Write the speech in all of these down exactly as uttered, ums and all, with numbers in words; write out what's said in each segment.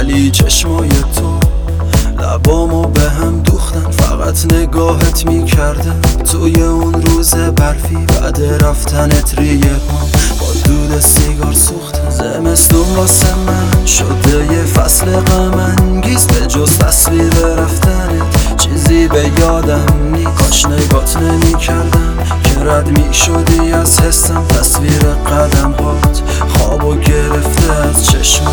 ولی چشمای تو لبامو به هم دوختن. فقط نگاهت میکردم توی اون روز برفی بعد رفتنت ریه هم با دود سیگار سوختن. زمستون واسه من شده یه فصل غم انگیز، به جز تصویر رفتنت چیزی به یادم نی. کاش نگات نمی کردم که رد می شدی از حسم. تصویر قدم هات خوابو گرفته از چشمم.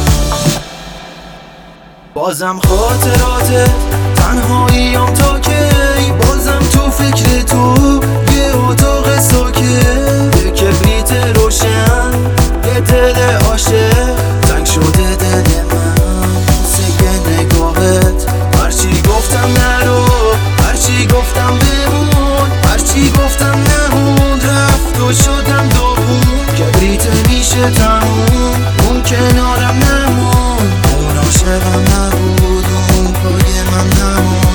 بازم خاطرات تنهاییم تا کی، بازم تو فکر تو یه اتاق ساکت، یه کبریت روشن، یه دل عاشق. تنگ شده دل من سگه نگاهت، هرچی گفتم نرو، هرچی گفتم بمون، هرچی گفتم نمون، رفت و شدم دوبون. کبریت میشه تموم، اون کنارم نمون، اون عاشقم نبود، اون پای من نمون.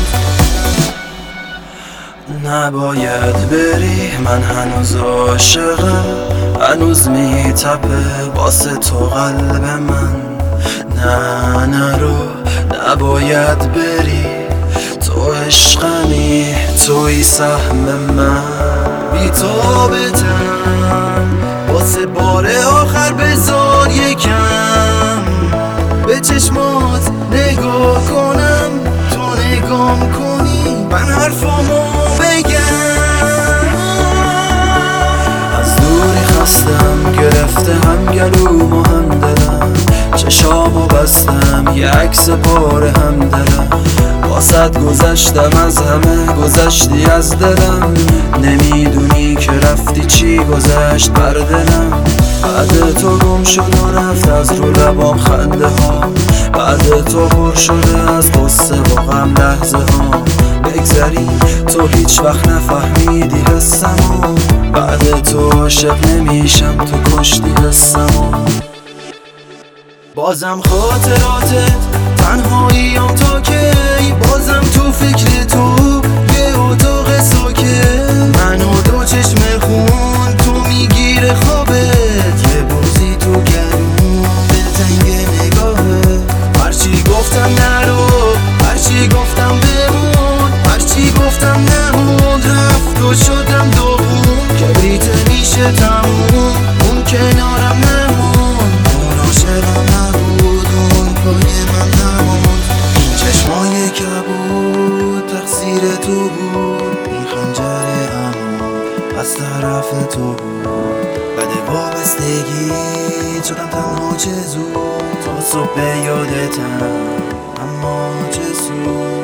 نباید بری، من هنوز عاشقم، هنوز میتپه واسه تو قلب من. نه نرو، نباید بری، تو عشقمی، توی سهم من. بی‌تابتم واسه بار آخر بذار یکم به چشمات نگاه کنم، تو نگام کنی من حرفامو بگم. از دوری خستم گرفته هم گلوم و هم دلم، چشامو بستم یه عکس پاره هم دلم. واسد گذشتم از همه، گذشتی از دلم، نمیدونی که رفتی چی گذشت بر دلم. بعد تو گم شد و رفت از رو لبام خنده ها، بعد تو پر شده از قصه و غم لحظه ها. بگذری تو هیچ وقت نفهمیدی حسمو، بعد تو عاشق نمیشم، تو کشتی حسمو. بازم خاطراتت تنهاییم تا کی، بازم تو فکر تو یه اتاق ساکت، من و دو چشم خون تو میگیره خوابت، یه بوزی تو گلوم دلتنگ نگاهه. هرچی گفتم نرو، هرچی گفتم بمون، هرچی گفتم نمون، رفت و شدم دوبون. کبریت میشه تموم، اون کنارم نمون، اون عاشقم نبود، اون پای من نمون. این چشمای کبود تقصیر تو بود، این خنجر اما از طرف تو بود. بده وابستگی شدم تنها چه زود، تا صبح یادتم اما چه سود.